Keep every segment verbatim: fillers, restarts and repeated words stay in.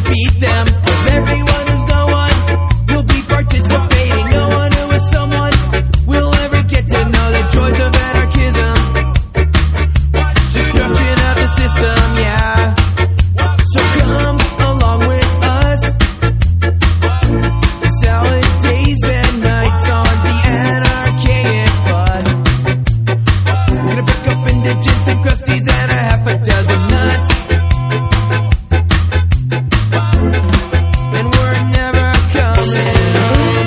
defeat them. 'Cause everyone who's no one will be participating. No one who is someone will ever get to know the joys of anarchism. Destruction of the system, yeah. So come along with us. Salad days and nights on the Anarchaic bus. We're gonna pick up indigents and crusties and a half a dozen nuts. And we're never coming home.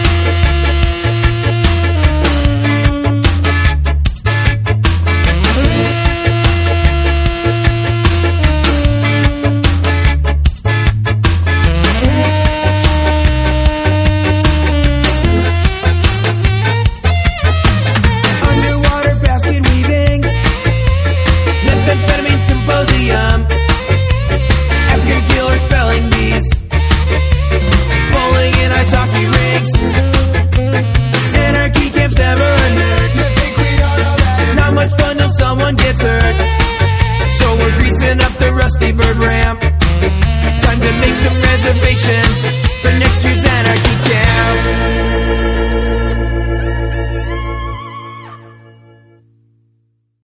Underwater basket weaving, methamphetamine symposium, African killer spelling bees, bowling and ice hockey rinks, anarchy camps never a nerd. Not much fun till someone gets hurt. So we're greasing up the Rusty Bird ramp. Time to make some reservations for next